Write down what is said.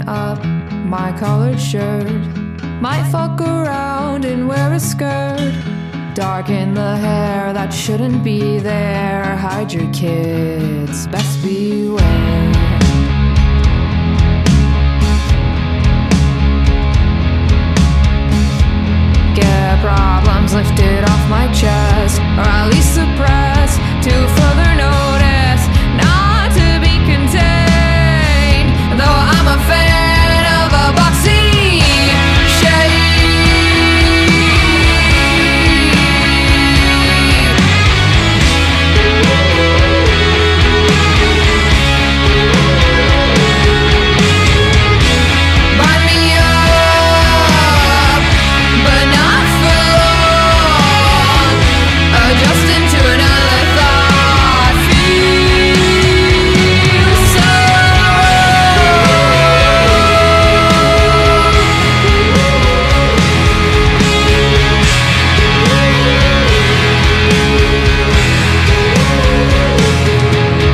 up my collared shirt. Might fuck around and wear a skirt. Darken the hair that shouldn't be there. Hide your kids, best beware. Get problems lifted off my chest, or at least suppressed.